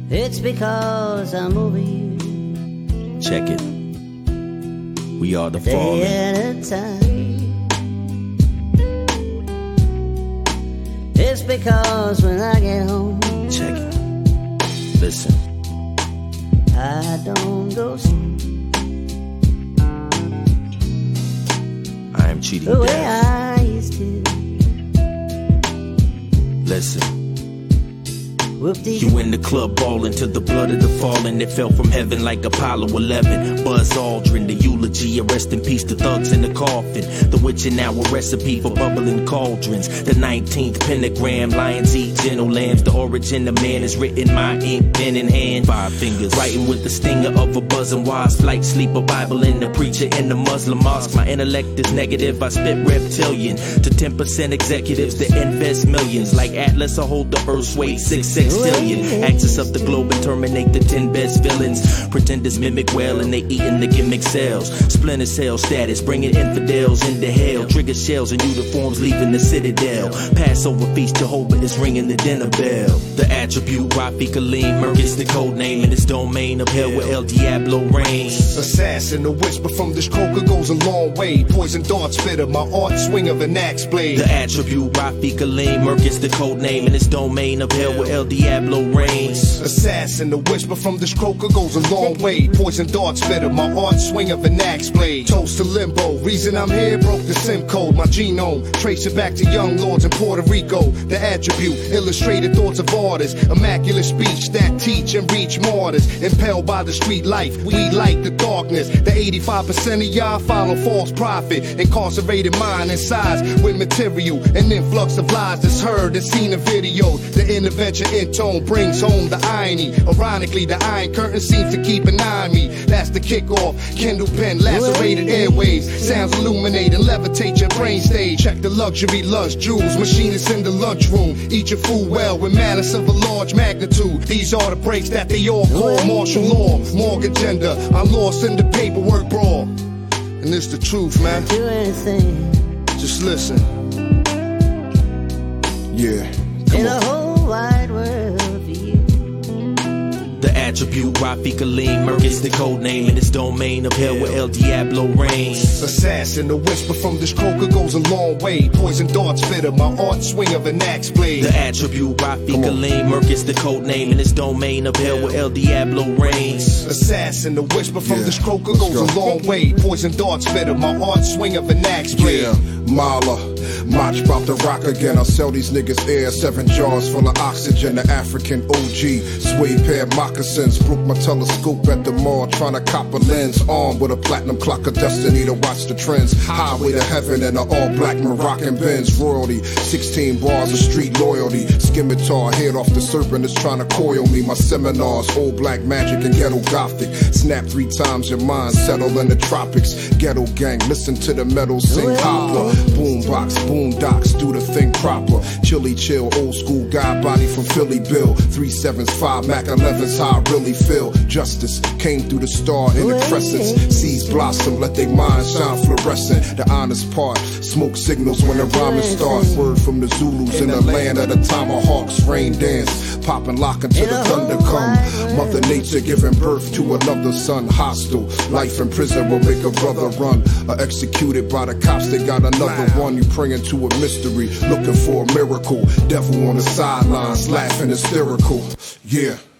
It's because I'm over you. Check it. We are the fallen. Day at a time. It's because when I get home, Check it. Listen. I don't go sleep I am cheating the way death. I used to. Listen. Whoop-dee. You in the club ballin' to the blood of the fallen. It fell from heaven like Apollo 11. Buzz Aldrin, the eulogy, a rest in peace to thugs in the coffin. The witching hour recipe for bubbling cauldrons. The 19th pentagram, lions eat gentle lambs. The origin of man is written, my ink, pen in hand. 5 fingers, writing with the stinger of a buzzing wasp. Flight, sleep, a Bible in the preacher in the Muslim mosque. My intellect is negative, I spit reptilian. To 10% executives that invest millions. Like Atlas, I hold the earth's weight, 6 sextillion. Axis of the globe and terminate the 10 best villains. Pretenders mimic well and they eatin' the gimmick cells. Splinter cell status, bringing infidels into hell. Trigger shells in uniforms leaving the citadel. Passover feast, Jehovah is ringing the dinner bell. The attribute, Rafi Kalim, Merc is the code name in this domain of hell where El Diablo reigns. Assassin, a whisper from this croaker goes a long way. Poison dart spitter, my art swing of an axe blade. The attribute, Rafi Kalim, Merc is the code name in this domain of hell where El Diablo reigns. Assassin, the whisper from this croaker goes a long way. Poison dart spitter, my art swing of an axe blade. Toast to limbo, reason I'm here broke the sim code. My genome, trace it back to young lords in Puerto Rico. The attribute, illustrated thoughts of artists. Immaculate speech that teach and reach martyrs. Impelled by the street life, we light the darkness. The 85% of y'all follow false prophet. Incarcerated mind and size with material. An influx of lies that's heard and seen in video. The intervention in tone brings home the irony. Ironically, the iron curtain seems to keep an eye on me. That's the kickoff. Kindle pen, lacerated airways. Sounds illuminate and levitate your brain stage. Check the luxury lunch jewels. Machinists in the lunchroom. Eat your food well with malice of a large magnitude. These are the breaks that they all call martial law. Morgue agenda. I'm lost in the paperwork brawl. And it's the truth, man. Do anything Just listen. Yeah. in a whole wide world for you. The attribute, Rafi Kalim, Merc is the code name in this domain of hell where El Diablo reigns. Assassin, the whisper from this croaker goes a long way. Poison dart spitter, my art swing of an axe blade. The attribute, Rafi Kalim, Merc is the code name in this domain of hell where El Diablo reigns. Assassin, the whisper from this croaker goes a long way. Poison dart spitter, my art swing of an axe blade. Yeah, Mala, Mach about to rock again. I'll sell these niggas air, 7 jars full of oxygen. The African OG, suede pair moccasins. Broke my telescope at the mall, trying to cop a lens. Armed with a platinum clock of destiny to watch the trends. Highway to heaven and an all-black Moroccan Benz. Royalty, 16 bars of street loyalty. Scimitar, head off the serpent that's trying to coil me. My seminars, old black magic and ghetto gothic. Snap 3 times your mind, settle in the tropics. Ghetto gang, listen to the metal sing Hopper. Boombox, boondocks, do the thing proper. Chilly chill, old school guy body from Philly Bill. 375 Mac 11's how I really feel. Justice came through the star in the crescents. Seeds blossom, let their minds shine fluorescent. The honest part, smoke signals when the rhyming starts. Word from the Zulus in the land of the tomahawks. Rain dance, popping, locking till the thunder come. Mother Nature giving birth to another son. Hostile, life in prison will make a brother run. Executed by the cops, they got another one. You praying to a mystery, looking for a miracle. Devil on the sidelines, laughing hysterical. Yeah.